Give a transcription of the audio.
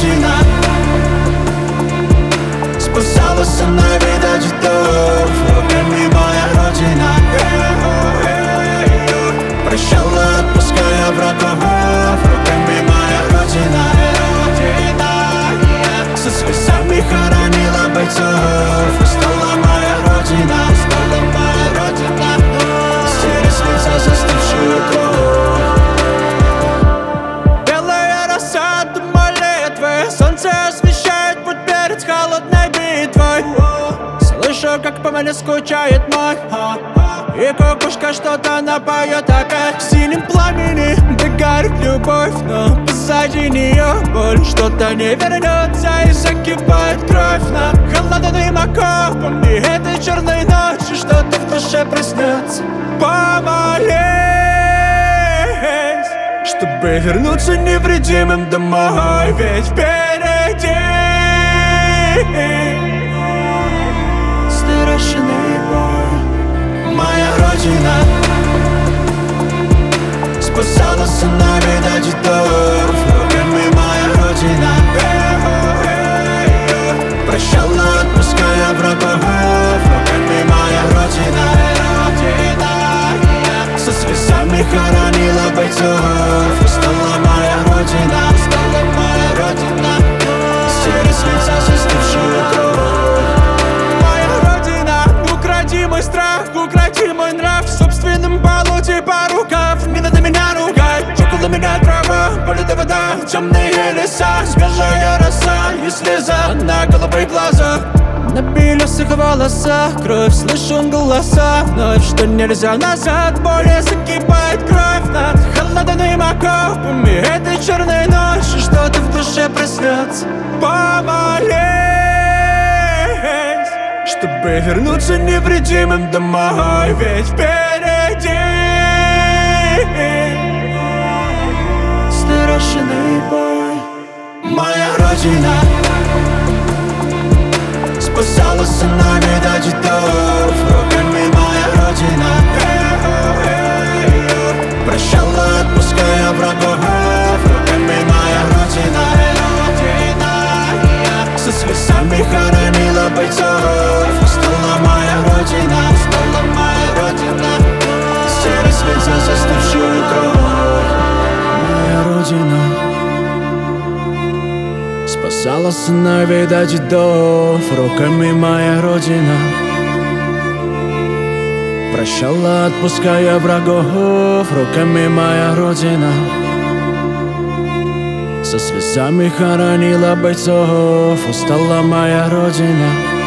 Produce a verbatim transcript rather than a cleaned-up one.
родина. Спасала со мной, видать, вдов, руками моя родина. Прощала, отпуская врагов, руками моя родина. Со слезами хоронила бойцов, стала моя родина, стала моя родина. Стери слеза, застывшую кровь. Белая роса, дым молитвы, солнце освещает путь перед холодной битвой. Слышу, как по мне скучает мой, и кукушка что-то напоет опять. В синем пламени догорит любовь, но позади нее боль. Что-то не вернется и закипает кровь над холодным окопом. И этой черной ночи что-то в душе проснется. Помолись, чтобы вернуться невредимым домой, ведь впереди страшный бой. Моя родина спасала со мной, видать, вдов, руками моя родина. Прощала, отпуская врагов, руками моя родина. Со слезами хоронила бойцов, стала моя родина, стала моя родина. Стери слеза, застывшую кровь. Моя родина, укради мой страх, укради мой нрав. В собственном болоте по рукав, не надо меня ругать. Около меня трава, полета вода, темные леса, свежая роса и слеза на голове и глазах. На белесых волосах кровь, слышу голоса вновь, что нельзя назад. Более закипает кровь над холодным окопами этой черной ночи. Что-то в душе проснется. Помолись, чтобы вернуться невредимым домой, ведь впереди страшный бой. Моя родина спасала со мной, видать, вдов, руками моя родина. Прощала, отпуская врагов, руками моя родина. Со слезами хоронила бойцов, стала моя родина, стала моя родина. Стери слеза, застывшую кровь. Моя родина спасала со мной, видать, вдов, руками моя родина. Прощала, отпуская врагов, руками моя родина. Со слезами хоронила бойцов, устала моя родина.